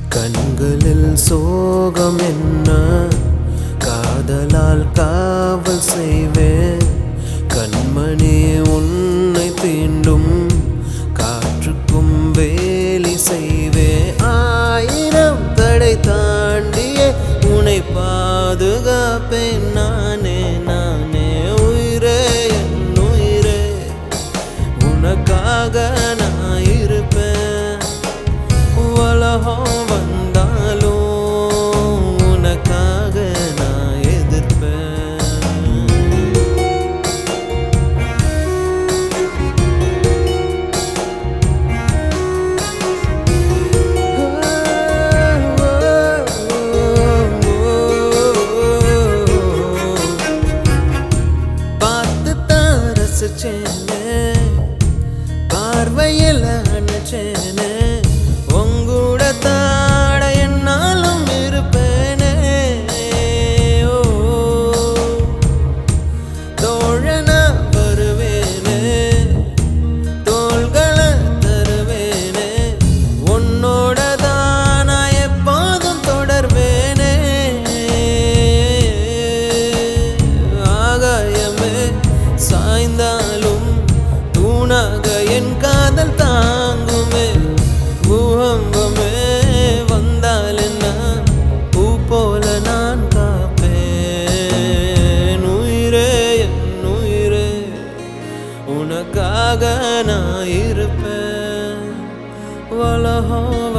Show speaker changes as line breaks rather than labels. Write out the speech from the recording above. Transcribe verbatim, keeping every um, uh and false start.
கண்களில் சோகம் என்ன காதலால் காவல் செய்வேன் கண்மணி உன்னை தீண்டும் காற்றுக்கும் வேலி செய்வேன் ஆயிரம் தடை தாண்டியே உன்னை பாதுகாப்பேன் நானே நானே உயிரே என் உயிரே உனக்காக நான் இருப்பேன் உலகம் வந்தாலும் உனக்காக நான் எதிர்ப்பேன் பார்த்து தான் ரசிச்சேனே பார்வையில் அணைச்சேனே உங்கூட தாட என்னாலும் இருப்பேனே ஓ தோழனா வருவேனே தோள்களை தருவேனே உன்னோட தான் நான் எப்போதும் தொடர்வேனே ஆகாயமே சாய்ந்தாலும் தூணாக என் காதல் தாங்குமே பூகம்பமே வந்தால் என்ன பூ போல நான் காப்பேன் உயிரே என் உயிரே உனக்காக நான் இருப்பேன் உலகம்